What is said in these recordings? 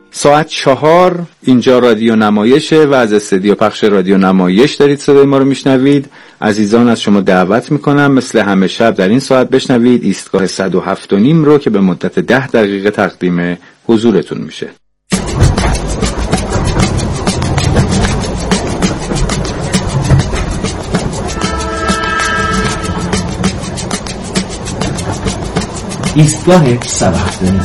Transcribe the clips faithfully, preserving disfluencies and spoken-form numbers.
ساعت چهار اینجا رادیو نمایشه و از استودیو پخش رادیو نمایش دارید صدای ما رو میشنوید. عزیزان از شما دعوت میکنم مثل همه شب در این ساعت بشنوید ایستگاه صد و هفت و نیم رو که به مدت ده دقیقه تقدیم حضورتون میشه. ایستگاه صد و هفت و نیم.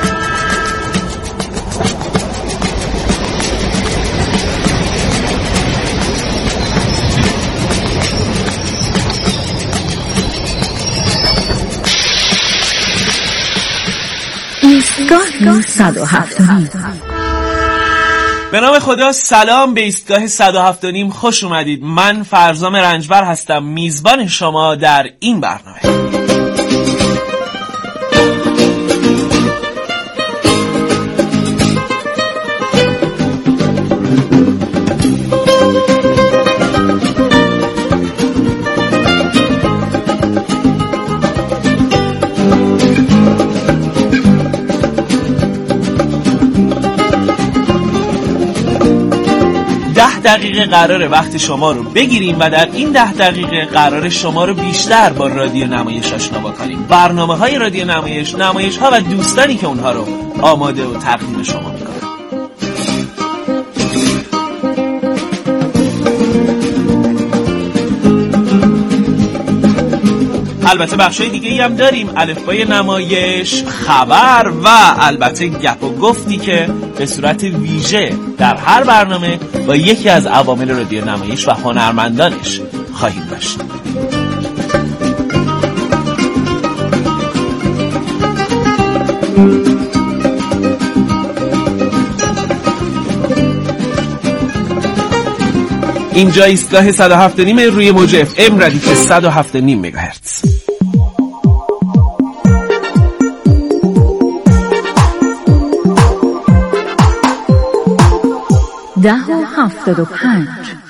ایستگاه صد و هفت و نیم. به نام خدا، سلام به ایستگاه صد و هفت و نیم، خوش اومدید. من فرزام رنجبر هستم، میزبان شما در این برنامه. ده دقیقه قراره وقت شما رو بگیریم و در این ده دقیقه قراره شما رو بیشتر با رادیو نمایش آشنا بکنیم. برنامه های رادیو نمایش، نمایش ها و دوستانی که اونها رو آماده و تقدیم شما میکنن. البته بخشای دیگه ای هم داریم، الفبای نمایش، خبر و البته گپ و گفتی که به صورت ویژه در هر برنامه با یکی از عوامل رادیو نمایش و هنرمندانش خواهیم داشت. اینجا ایستگاه صد و هفت و نیم روی موج اف ام ردیف صد و هفت و نیم مگاهرتز. ده و هفتاد و پنج.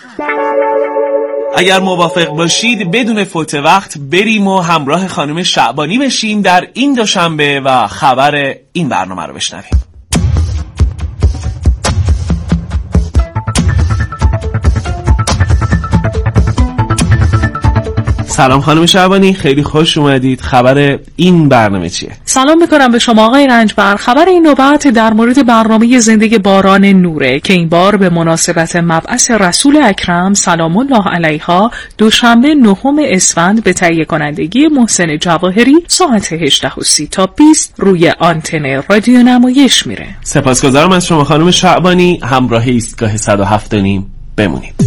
اگر موافق باشید بدون فوت وقت بریم و همراه خانم شعبانی بشیم در این دوشنبه و خبر این برنامه رو بشنویم. سلام خانم شعبانی، خیلی خوش اومدید. خبر این برنامه چیه؟ سلام میکنم به شما آقای رنجبر. خبر این نوبت در مورد برنامه زنده باران نوره که این بار به مناسبت مبعث رسول اکرم سلام الله علیها دوشنبه نهم اسفند به تهیه کنندگی محسن جواهری ساعت هجده و سی تا بیست روی آنتن رادیو نمایش میره. سپاسگزارم از شما خانم شعبانی. همراه ایستگاه صد و هفت و نیم بمونید.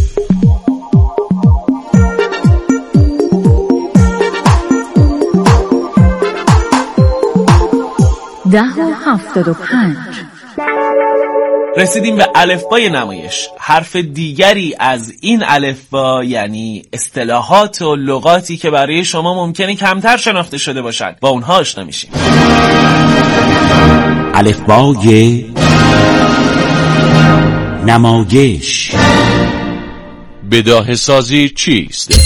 ده و هفتاد و پنج. رسیدیم به الفبای نمایش. حرف دیگری از این الفبا یعنی اصطلاحات و لغاتی که برای شما ممکنه کمتر شناخته شده باشند، با اونها آشنا میشیم. الفبای نمایش. بداهه سازی چیست؟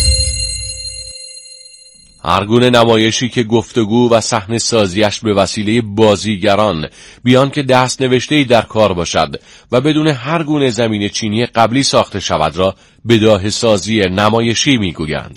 هر گونه نمایشی که گفتگو و صحنه سازیش به وسیله بازیگران بیان که دست نوشته‌ای در کار باشد و بدون هر گونه زمینه چینی قبلی ساخته شود را بداهه سازی نمایشی میگویند.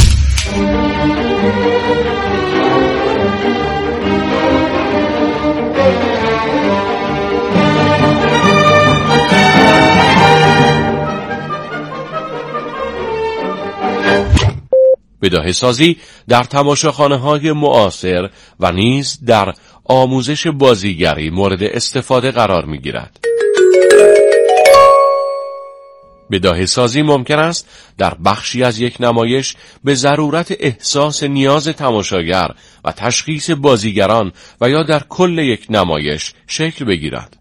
بداهه سازی در تماشاخانه های معاصر و نیز در آموزش بازیگری مورد استفاده قرار می گیرد. بداهه سازی ممکن است در بخشی از یک نمایش به ضرورت احساس نیاز تماشاگر و تشخیص بازیگران و یا در کل یک نمایش شکل بگیرد.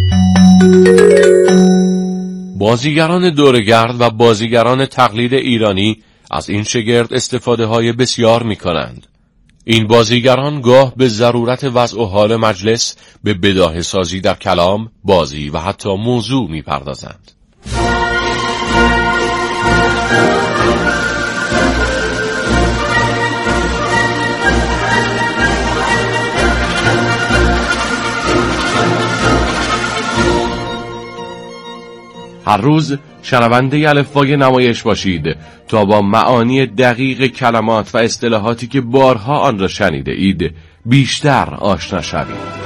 بازیگران دورگرد و بازیگران تقلید ایرانی از این شگرد استفاده های بسیار می کنند. این بازیگران گاه به ضرورت وضع و حال مجلس به بداهه سازی در کلام، بازی و حتی موضوع می پردازند. هر روز شنونده الفبای نمایش باشید تا با معانی دقیق کلمات و اصطلاحاتی که بارها آن را شنیده اید بیشتر آشنا شوید.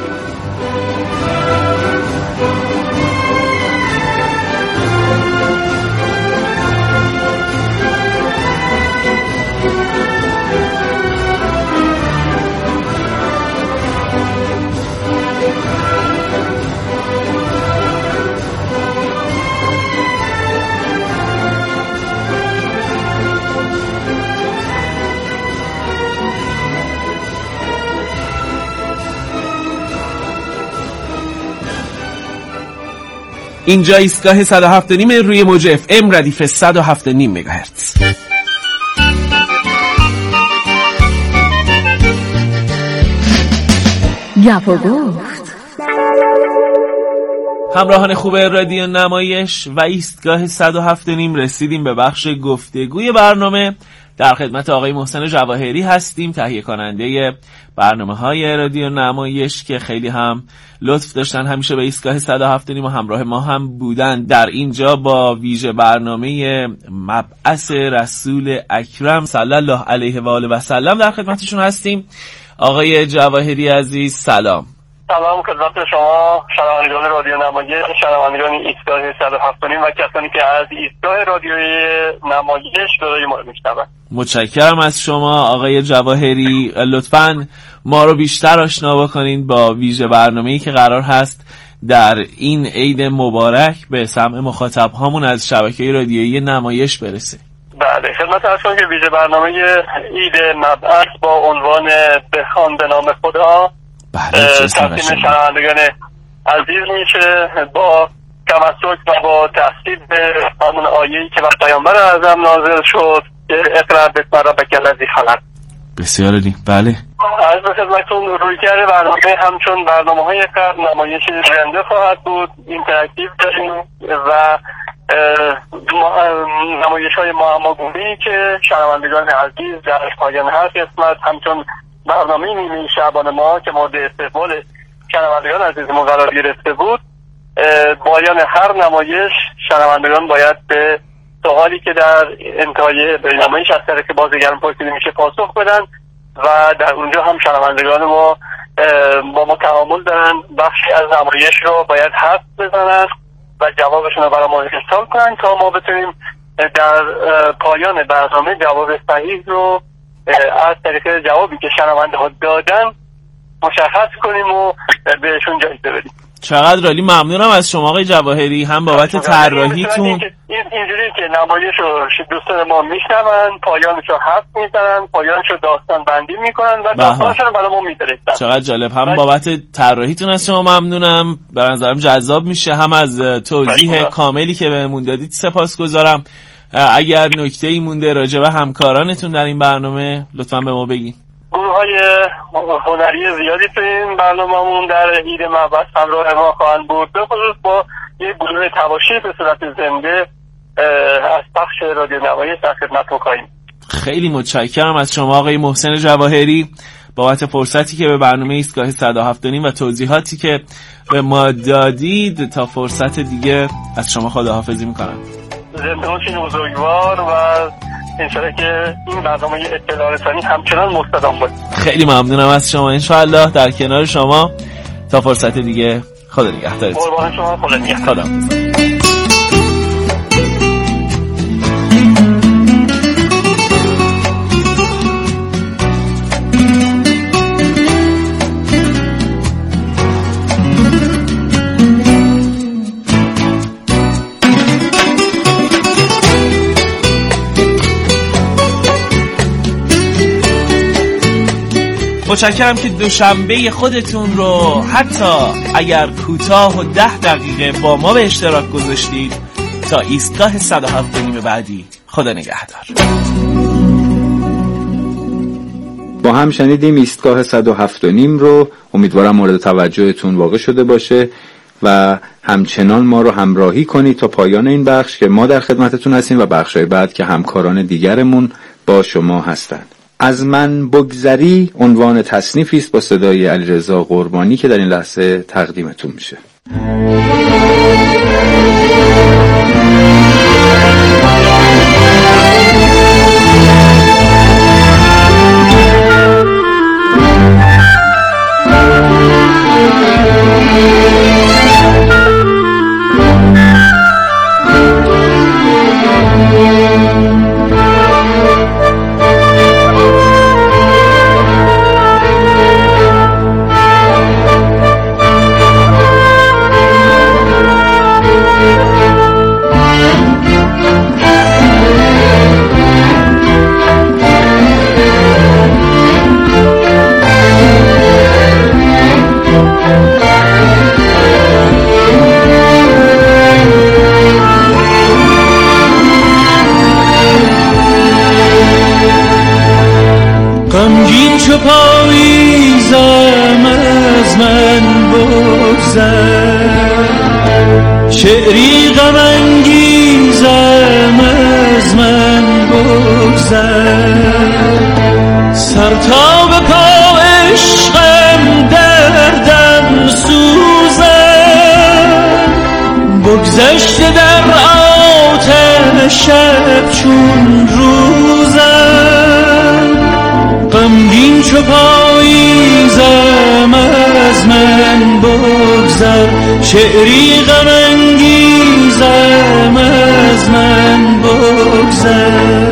اینجا ایستگاه صد و هفت و نیم روی موج اف ام ردیف صد و هفت و نیم مگاهرتز. گپ و گفت. همراهان خوب رادیو نمایش و ایستگاه صد و هفت و نیم رسیدیم به بخش گفتگوی برنامه. در خدمت آقای محسن جواهری هستیم، تهیه کننده برنامه‌های رادیو نمایش که خیلی هم لطف داشتن همیشه به ایستگاه صد و هفت و نیم و همراه ما هم بودن. در اینجا با ویژه برنامه مبعث رسول اکرم صلی الله علیه و آله و سلم در خدمتشون هستیم. آقای جواهری عزیز سلام. سلام خدمت شما شنوندگان رادیو نمایش، شنوندگان ایستگاه صد و هفت و نیم و کسانی که از ایستگاه رادیوی نمایش صدای ما رو میشنون. متشکرم از شما آقای جواهری. لطفاً ما رو بیشتر آشنا بکنید با ویژه برنامه‌ای که قرار هست در این عید مبارک به سمع مخاطب هامون از شبکه رادیویی نمایش برسه. بله خدمت هست که ویژه برنامه عید مبعث با عنوان بخوان به نام خدا تقدیم شنوندگان عزیز میشه با تمسک و با تحصیل به همون آیه‌ای که وقت پیامبر اعظم نازل شد که اقرأ باسم ربک الذی خلق. بسیار عالی. بله از به خدمتتون رویکرد برنامه همچون برنامه‌های قبل نمایش زنده خواهد بود، اینتراکتیو داریم و نمایش‌های معماگونه‌ای که شنوندگان عزیز در پایان هر قسمت همچون برنامه نیمه شعبان ما که مورد استقبال شنوندگان عزیزمون قرار گرفته بود، پایان هر نمایش شنوندگان باید به سوالی که در انتهای نمایش از طریق بازیگران پرسیده میشه پاسخ بدن و در اونجا هم شنوندگان ما با ما تعامل دارن، بخشی از نمایش رو باید حرف بزنن و جوابشون رو برای ما ارسال کنن تا ما بتونیم در پایان برنامه جواب صحیح رو از طریق جوابی که شنونده ها دادن مشخص کنیم و بهشون جایزه بدیم. چقدر عالی. ممنونم از شما آقای جواهری هم بابت طراحیتون. این اینجوری که نمایش رو دوستان ما میشنون، پایانش رو حرف میزنن، پایانش رو داستان بندی میکنن و داستانش رو برای ما میفرستن. چقدر جالب. هم بابت طراحیتون از شما ممنونم، به نظرم جذاب میشه، هم از توضیح کاملی که بهمون دادید سپاسگزارم. اگر نکته‌ای مونده راجع به همکارانتون در این برنامه لطفاً به ما بگین. گروه‌های هنری زیادی تو این برنامه‌مون در عید مبعث همراه ما خواهند بود، به خصوص با یک گروه تواشی به صورت زنده از بخش رادیو نمایش در خدمتتون خواهیم. خیلی متشکرم از شما آقای محسن جواهری بابت فرصتی که به برنامه ایستگاه صد و هفت و نیم و توضیحاتی که به ما دادید. تا فرصت دیگه از شما خداحافظی می‌کنم. زنده باشین بزرگوار و انشالله که این برنامه اطلاع رسانی همچنان مستدام باشه. خیلی ممنونم از شما. انشالله در کنار شما تا فرصت دیگه. خدا نگهدارتون. قربان شما. خدا نگهدار. متشکرم که دوشنبه خودتون رو حتی اگر کوتاه و ده دقیقه با ما به اشتراک گذاشتید. تا ایستگاه صد و هفت و نیم بعدی. خدا نگهدار. با هم شنیدیم ایستگاه صد و هفت و نیم رو. امیدوارم مورد توجهتون واقع شده باشه و همچنان ما رو همراهی کنید تا پایان این بخش که ما در خدمتتون هستیم و بخشای بعد که همکاران دیگرمون با شما هستند. از من بگذری عنوان تصنیفی است با صدای علیرضا قربانی که در این لحظه تقدیمتون میشه. شعری غم انگیزم از من بگذر، سر تا به پا عشقم دردم سوزد، بگذشته در آتش شب چون روزم، غمگین چو پاییزم از من بگذر، شعری غم انگیزم از من بگذر.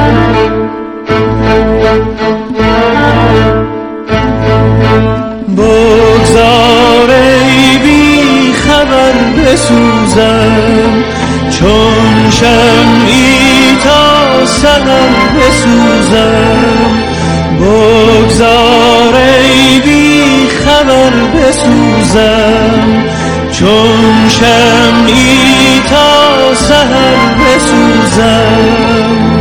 بگذار ای بی خبر بسوزم، چون شمعی تا سحر بسوزم، بگذار ای بی خبر بسوزم، چون شمعی تا سحر بسوزم.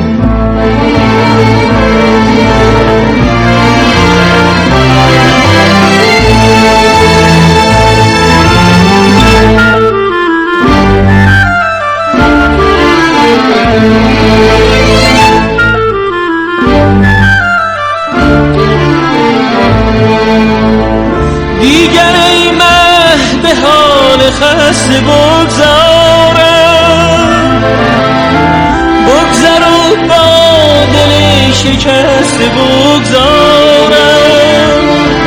دیگر ای مه به حال خسته بگذارم، بگذر و با دل شکسته بگذارم،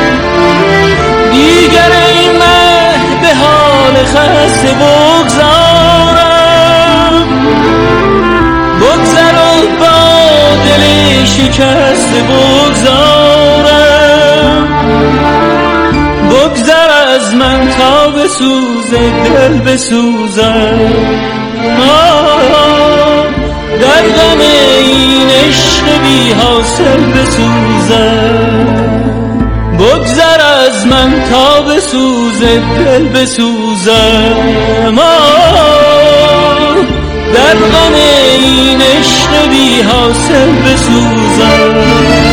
دیگر ای مه به حال خسته بگذارم، بگذر و با دل شکسته بگذارم، بگذر از من تا بسوزه دل بسوزم، در غم این عشق بی حاصل بسوزم، بگذر از من تا بسوزه دل بسوزم، در غم این عشق بی حاصل بسوزم.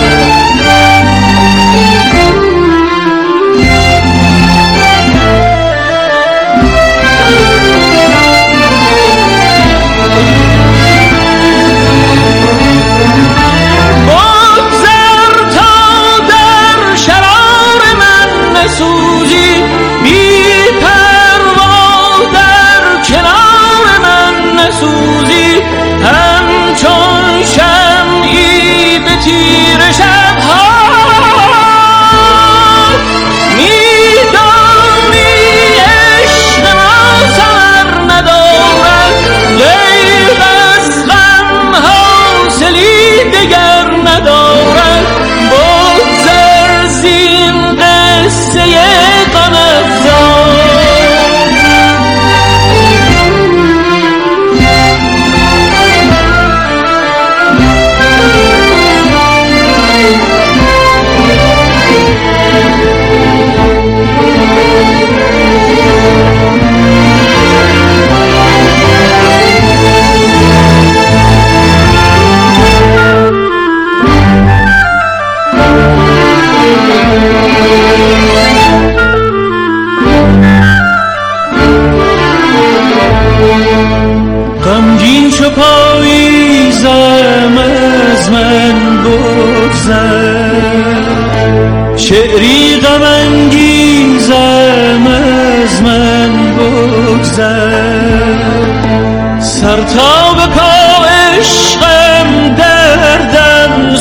غمگین چو پاییزم از من بگذر، شعری غم انگیزم از من بگذر، سر تا به پا عشقم دردم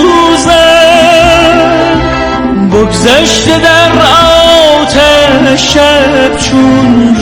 سوزد، بگذشته در آتش شب چون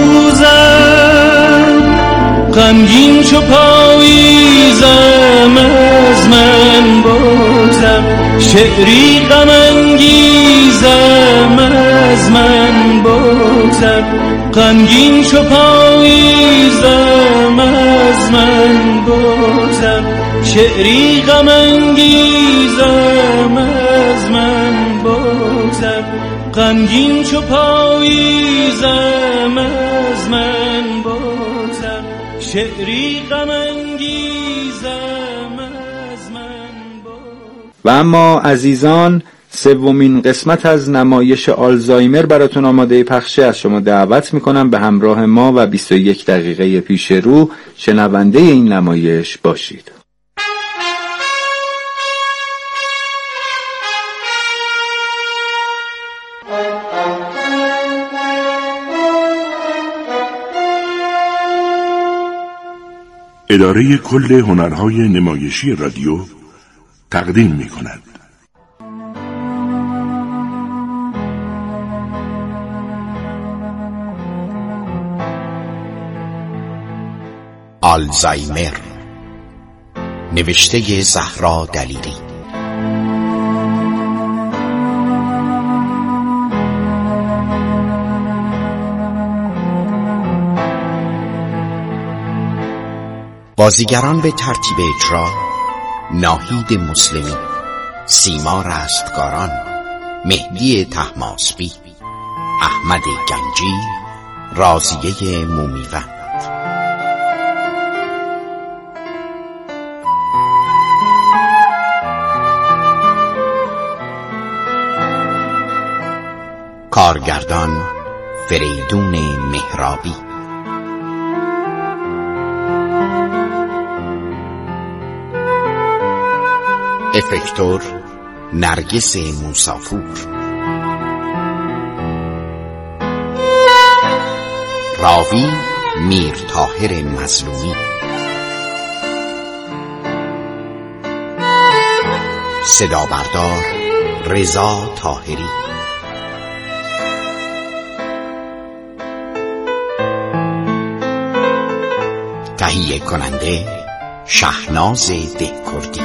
روزم، غمگین چو پاییزم از من بگذر، شعری غم انگیزم از من بگذر، غمگین چو پاییزم از من بگذر، شعری غم انگیزم از من بگذر، غمگین چو پاییزم از من بگذر، شعری غم انگیزم از من بگذر. و اما عزیزان، سومین قسمت از نمایش آلزایمر براتون آماده پخشه. از شما دعوت میکنم به همراه ما و بیست و یک دقیقه پیش رو شنونده این نمایش باشید. اداره کل هنرهای نمایشی رادیو تقدیم می کند. آلزایمر، نوشته زهرا دلیری. بازیگران به ترتیب اجرا: ناهید مسلمی، سیما رستگاران، مهدی طهماسبی، احمد گنجی، راضیه مومیوند. کارگردان فریدون مهرابی. افکتور نرگس موسافور. راوی میر طاهر مظلومی. صدا بردار رضا طاهری. تهیه کننده شهناز دهکردی.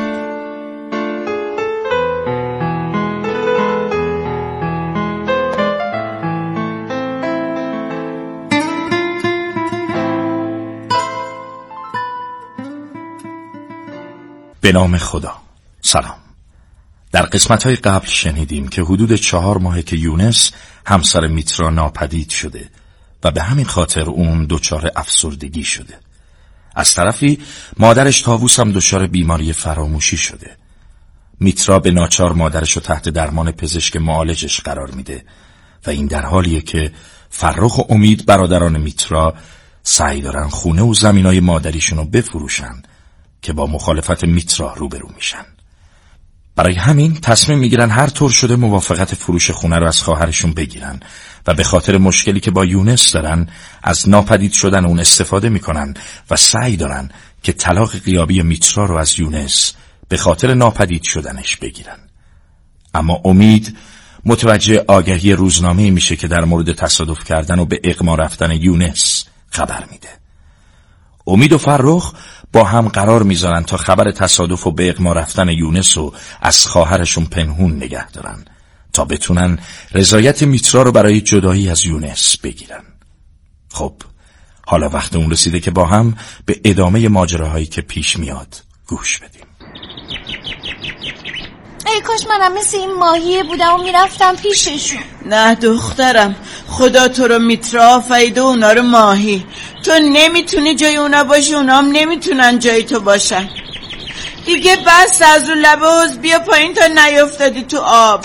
به نام خدا. سلام. در قسمت‌های قبل شنیدیم که حدود چهار ماهه که یونس همسر میترا ناپدید شده و به همین خاطر اون دچار افسردگی شده. از طرفی مادرش طاووس هم دچار بیماری فراموشی شده. میترا به ناچار مادرش رو تحت درمان پزشک معالجش قرار میده و این در حالیه که فرخ و امید برادران میترا سعی دارن خونه و زمینای مادریشون رو بفروشن که با مخالفت میترا روبرو میشن. برای همین تصمیم میگیرن هر طور شده موافقت فروش خونه رو از خواهرشون بگیرن و به خاطر مشکلی که با یونس دارن از ناپدید شدن اون استفاده میکنن و سعی دارن که طلاق غیابی میترا رو از یونس به خاطر ناپدید شدنش بگیرن. اما امید متوجه آگهی روزنامه‌ای میشه که در مورد تصادف کردن و به اغما رفتن یونس خبر میده. امید و فرخ با هم قرار میذارن تا خبر تصادف و به اغما رفتن یونس رو از خواهرشون پنهون نگه دارن تا بتونن رضایت میترا رو برای جدایی از یونس بگیرن. خب حالا وقت اون رسیده که با هم به ادامه ماجراهایی که پیش میاد گوش بدیم. ای کاش منم مثل این ماهیه بودم و میرفتم پیششون. نه دخترم، خدا تو رو میترا آفریده اونا رو ماهی. تو نمیتونی جای اونا باشی، اونا هم نمیتونن جای تو باشن. دیگه بس از رو لبه حوض بیا پایین تا نیافتادی تو آب.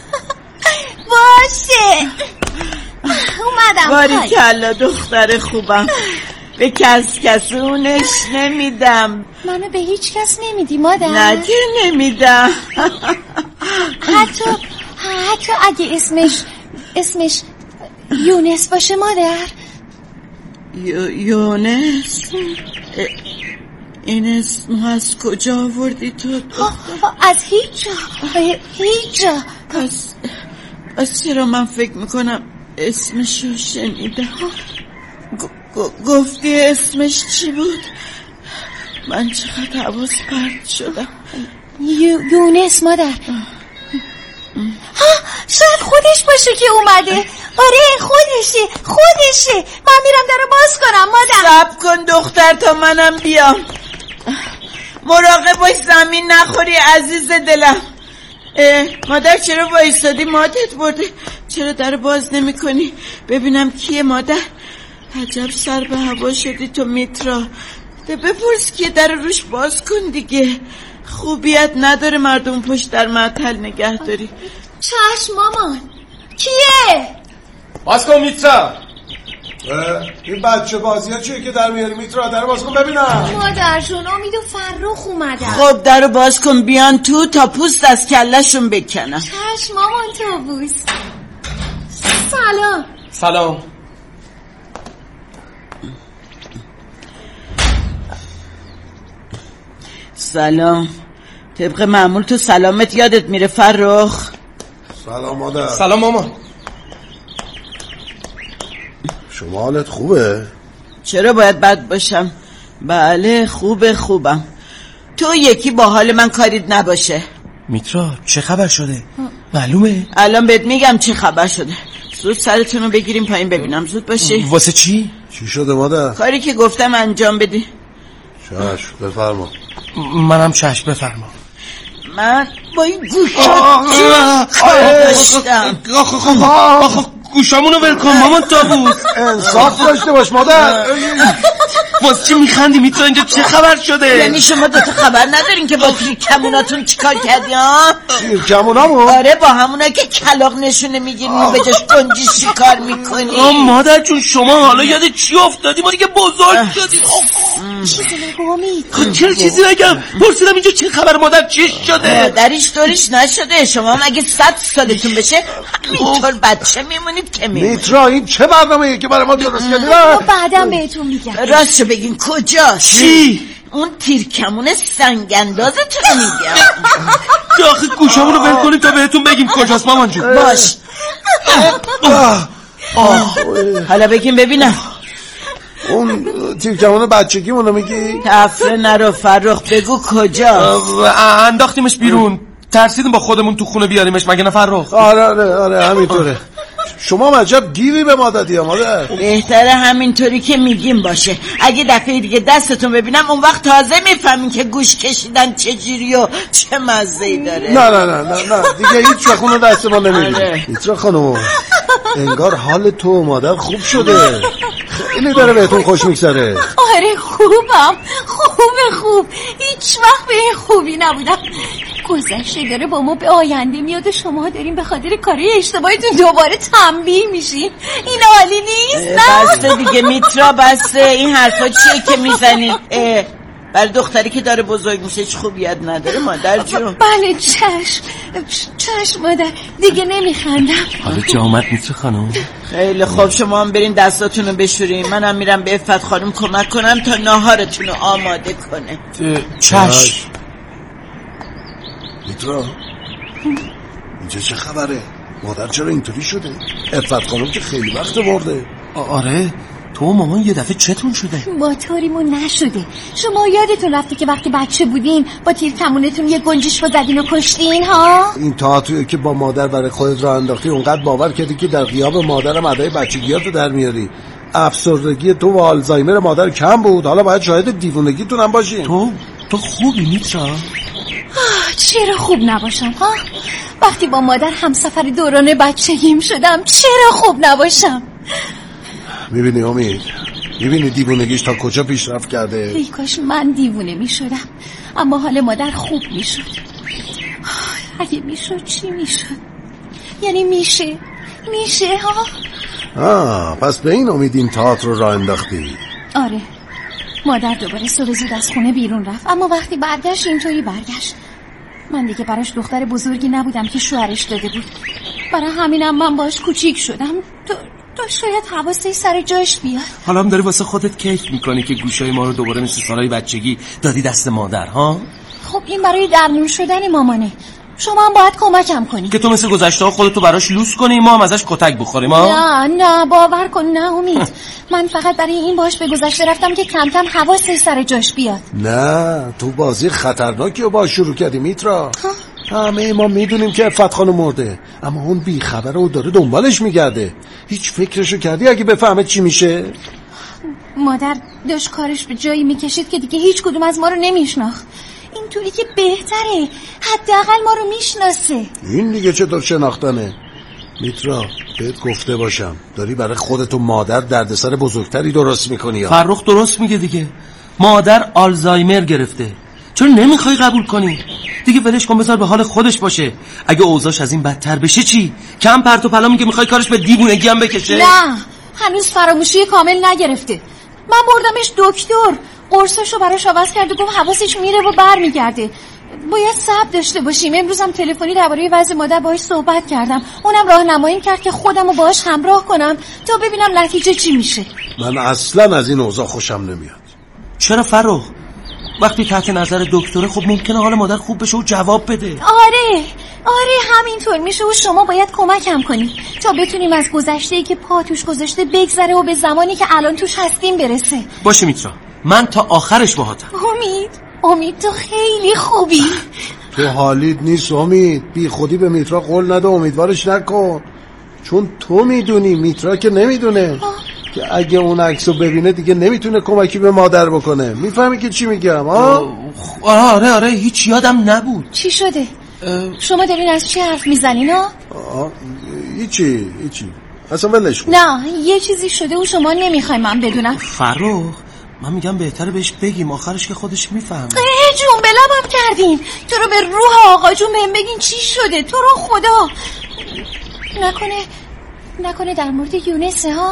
باشه اومدم پایین. باری کلا دختر خوبم. به کس کسونش نمیدم. منو به هیچ کس نمیدی مادر؟ نه که نمیدم. حتی حتی اگه اسمش اسمش یونس باشه مادر؟ یو یونس؟ این اسم از کجا آوردی تو؟ از هیچ جا. هیچ جا. پس پس چرا من فکر میکنم اسمشو شنیدم؟ گفتی اسمش چی بود؟ من چقدر حواس پرت شدم. یونس مادر. ها شاید خودش باشه که اومده. آره خودشه خودشه. من میرم درو باز کنم مادر. صبر کن دختر تا منم بیام. مراقب باش زمین نخوری عزیز دلم. مادر چرا وایسادی؟ ماتت برده؟ چرا در باز نمی کنی ببینم کیه مادر؟ عجب سر به هوا شدی تو میترا. ده بپرس کیه، در روش باز کن دیگه. خوبیت نداره مردم پشت در معطل نگه داری. چشم مامان. کیه؟ باز کن میترا. این بچه بازی ها چیه که در میاری میترا؟ در باز کن ببینم. مادرشون امید و فرخ اومدن. خب درو باز کن بیان تو تا پوست از کلشون بکنم. چشم مامان طاووس. سلام. سلام. سلام. طبق معمول تو سلامت یادت میره فرخ. سلام مادر. سلام مامان. شما حالت خوبه؟ چرا باید بد باشم؟ بله خوبه خوبم. تو یکی با حال من کاریت نباشه. میترا چه خبر شده؟ معلومه؟ الان بهت میگم چه خبر شده. زود سرتون رو بگیریم پایین ببینم. زود باشی. واسه چی؟ چی شده مادر؟ کاری که گفتم انجام بدی. چشم بفرما. منم چشم بفرما. من با این گوشات کار داشتم. گوشامونو ول کن مامان طاووس. انصاف داشته باش مادر. واسه چی میخندی میترا؟ اینجا چه خبر شده؟ یعنی شما دوتا خبر ندارین که با تیرکموناتون چیکار کردی ها؟ تیرکمونامون؟ آره با همونا که کلاغ نشونه میگیرین و به جاش گنجیش چیکار میکنی؟ مادر جون شما حالا یاد چی افتادی؟ ما دیگه بزرگ شدیم. چیزی نگو امید. چرا چیزی نگم؟ پرسیدم اینجا چه خبر مادر؟ چی شده؟ مادریش طوریش نشده. شما مگه صد سالتون بشه همینطور بچه میمونید که میمونید. میترا این چه برنامه‌ایه که برای ما درست کردی؟ بعداً بهتون میگم. راستشو بگین کجاست؟ چی؟ اون تیرکمون سنگندازتون میگم. آخه گوشامونو ول کنید تا بهتون بگیم کجاست مامان جون. باش. حالا بگیم ببینم. اون تیرکمون بچگی اونو میگی؟ تفره نرو فرخ بگو کجا. انداختیمش بیرون. ترسیدیم با خودمون تو خونه بیاریمش مگه نه فرخ؟ آره آره آره همینطوره. شما عجب گیری به ما دادی مادر. بهتره همینطوری که میگیم باشه. اگه دفعه دیگه دستتون ببینم اون وقت تازه میفهمین که گوش کشیدن چجوری و چه مزه‌ای داره. نه نه نه نه نه دیگه هیچ وقت اونو دست ما نمیگیری. میترا خانم انگار حال تو و مادر خوب شده. خیلی داره بهتون خوش میگذره. آره خوبم. خوبه خوب. هیچ وقت به این خوبی نبودم. گذشته داره با ما به آینده میاد و شما داریم به خاطر کاری اشتباهیتون دوباره تنبیه میشین. این عالی نیست؟ نه بسته دیگه میترا بسته. این حرفا چیه که میزنی؟ برای دختری که داره بزرگ میشه هیچ خوبیت نداره مادر جون. بله چشم چشم مادر دیگه نمیخندم. حالا چه آمد میترا خانم؟ خیلی خوب شما هم برین دستاتون رو بشورین. منم میرم به عفت خانم کمک کنم تا ناهارتون رو آماده کنه. چشم. میترا اینجا چه خبره؟ مادر چرا اینطوری شده؟ عفت خانم که خیلی وقت برده. آره تو و مامان یه دفعه چتون شده؟ ما طوریمون نشده. شما یادتون رفته که وقتی بچه بودین با تیر کمونتون یه گنجش رو زدین و کشتین ها؟ این تئاتری که با مادر برای خودت راه انداختی اونقدر باور کردی که در غیاب مادرم ادای بچگیاتو در میاری. افسردگی تو و آلزایمر مادر کم بود، حالا باید شاهد دیوونگیتون هم باشین. تو تو خوبی میترا؟ چرا خوب نباشم ها؟ وقتی با مادر همسفر دوران بچگیم شدم چرا خوب نباشم؟ میبینی امید؟ میبینی دیوونگیش تا کجا پیشرفت کرده؟ ای کاش من دیوونه میشدم اما حال مادر خوب میشد. اگه میشد چی میشد؟ یعنی میشه میشه ها؟ آه پس به این امید این تئاتر رو راه انداختی؟ آره مادر دوباره صبح زود از خونه بیرون رفت اما وقتی برگشت اینطوری برگشت. من دیگه براش دختر بزرگی نبودم که شوهرش داده بود. برای همینم من باش کوچیک شدم. تو تو شاید حواسش سر جاش بیاد. حالا هم داری واسه خودت کیف میکنی که گوشای ما رو دوباره مثل سالهای بچگی دادی دست مادر ها؟ خب این برای درمون شدن مامانه. شما هم باید کمکم کنی که تو مثل گذشته ها خودتو براش لوس کنی ما هم ازش کتک بخوریم ها؟ نه نه باور کن نه امید. من فقط برای این باش به گذشته رفتم که کم کم حواسش سر جاش بیاد. نه تو بازی خطرناکی رو باش شروع کردی میترا. همه ما میدونیم که عفت خانم مرده اما اون بیخبره و داره دنبالش میگرده. هیچ فکرشو کردی اگه بفهمه چی میشه؟ مادر داشت کارش به جایی میکشید که دیگه هیچ کدوم از ما رو نمیشناخت. اینطوری که بهتره حداقل ما رو میشناسه. این دیگه چطور شناختنه؟ میترا بهت گفته باشم داری برای خودت و مادر دردسر بزرگتری درست میکنی. فرخ درست میگه دیگه. مادر آلزایمر گرفته. چرا نمیخوای قبول کنی؟ دیگه ولش کن، بذار به حال خودش باشه. اگه اوضاعش از این بدتر بشه چی؟ کم پرت و پلا میگه میخوای کارش به دیوونگی هم بکشه؟ نه، هنوز فراموشی کامل نگرفته. من بردمش دکتر، قرصشو براش عوض کرد و گفت حواسش میره و برمیگرده. باید صبر داشته باشیم. امروزم تلفنی درباره وضع مادر باهاش صحبت کردم. اونم راهنماییم کرد که خودمو باهاش همراه کنم تا ببینم نتیجه چی میشه. من اصلا از این اوضاع خوشم نمیاد. چرا فرخ؟ وقتی تحت نظر دکتره خب ممکنه حال مادر خوب بشه و جواب بده. آره آره همینطور میشه و شما باید کمکم کنی تا بتونیم از گذشته‌ای که پا توش گذاشته بگذره و به زمانی که الان توش هستیم برسه. باشه میترا، من تا آخرش باهاتم. امید امید تو خیلی خوبی. تو حالیت نیست امید. بی خودی به میترا قول نده، امیدوارش نکن، چون تو میدونی میترا که نمیدونه که اگه اون عکسو ببینه دیگه نمیتونه کمکی به مادر بکنه. میفهمی که چی میگم؟ ها آره آره هیچ یادم نبود. چی شده؟ اه... شما دارین از چی حرف میزنین ها؟ هیچی هیچی اصلا ولش کن. نه یه چیزی شده و شما نمیخوای من بدونم. فرخ من میگم بهتره بهش بگیم، آخرش که خودش میفهمه. اه جون به لبم کردین. تو رو به روح آقا جون بهم بگین چی شده. تو رو خدا نکنه نکنه در مورد یونسه ها؟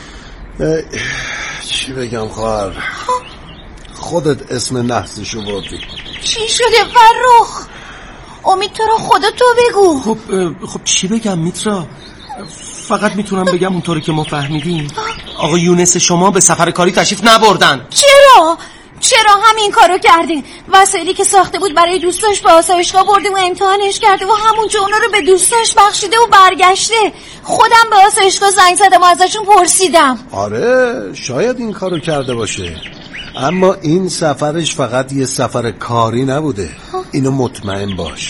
چی بگم خواهر، خودت اسم نحسشو بردی. چی شده فرخ؟ امید تو رو خدا تو بگو. خب خب چی بگم میترا؟ فقط میتونم بگم اونطوری که ما فهمیدیم آقا یونس شما به سفر کاری تشریف نبردن. چرا؟ چرا همین کارو کرده؟ وسایلی که ساخته بود برای دوستاش به آسایشگاه برده و امتحانش کرده و همونجا اونا رو به دوستاش بخشیده و برگشته. خودم به آسایشگاه زنگ زدم و ازشون پرسیدم. آره شاید این کارو کرده باشه، اما این سفرش فقط یه سفر کاری نبوده. اینو مطمئن باش.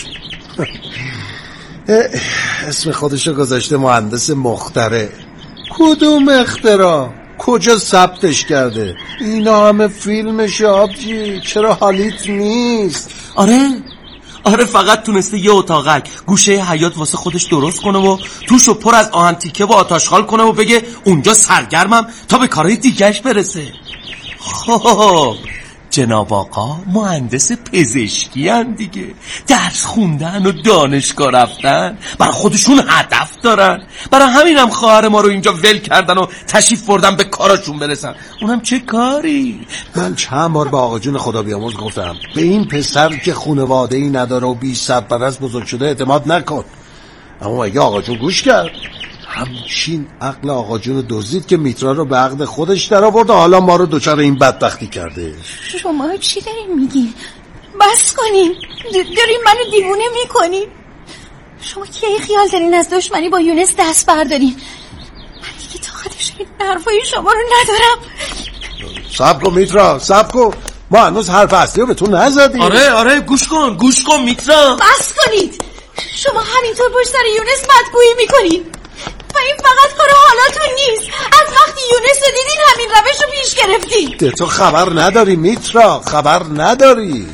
اسم خودشو گذاشته مهندس مخترع. کدوم اختراع؟ کجا ثبتش کرده؟ اینا همه فیلمش آبجی. چرا حالیت نیست؟ آره آره فقط تونسته یه اتاقک گوشه حیاط واسه خودش درست کنه و توشو پر از آهن تیکه و آتشخال کنه و بگه اونجا سرگرمم تا به کارهای دیگهش برسه. خب جناب آقا مهندس پزشکی هن دیگه، درس خوندن و دانشگاه رفتن، برای خودشون هدف دارن. برای همینم خواهر ما رو اینجا ول کردن و تشریف بردن به کاراشون برسن. اونم چه کاری؟ من چند بار به آقا جون خدا بیامرز گفتم به این پسر که خانواده‌ای نداره و بی سرپرست بزرگ شده اعتماد نکن، اما اگه آقا جون گوش کرد همچین عقل آقا جون دزدید که میترا رو به عقد خودش در آورد و حالا ما رو دوچار این بدبختی کرده. شما چی دارین میگین؟ بس کنین، دارین منو دیوونه میکنین. شما کی خیال دارین از دشمنی با یونس دست بردارین؟ من دیگه طاقتش این حرفای شما رو ندارم. صبر کن میترا، صبر کن، ما هنوز حرف اصلی رو به تو نزدیم. آره آره گوش کن گوش کن میترا. بس کنید، شما همینطور پشت سر یونس بدگویی میکنین و این فقط کار حالاتون نیست. از وقتی یونس رو دیدین همین روش رو پیش گرفتین. ده تو خبر نداری میترا، خبر نداری.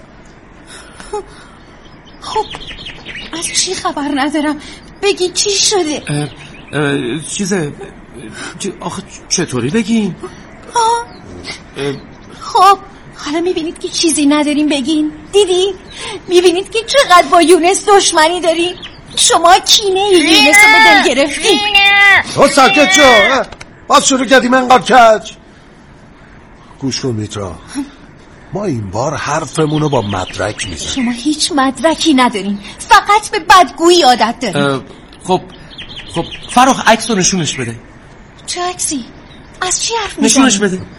خب از چی خبر ندارم؟ بگی چی شده؟ اه اه چیزه آخه چطوری بگیم؟ خب حالا میبینید که چیزی نداریم بگین. دیدی؟ میبینید که چقدر با یونس دشمنی داریم. شما کینه یونس رو به دل گرفتین. تو ساکت شو، باز شروع کردی من قاب کج. گوش کن میترا، ما این بار حرفمونو با مدرک میزنیم. شما هیچ مدرکی ندارین، فقط به بدگویی عادت دارین. خب خب فرخ عکس رو نشونش بده. چه عکسی؟ از چی حرف میزنی؟ نشونش بده.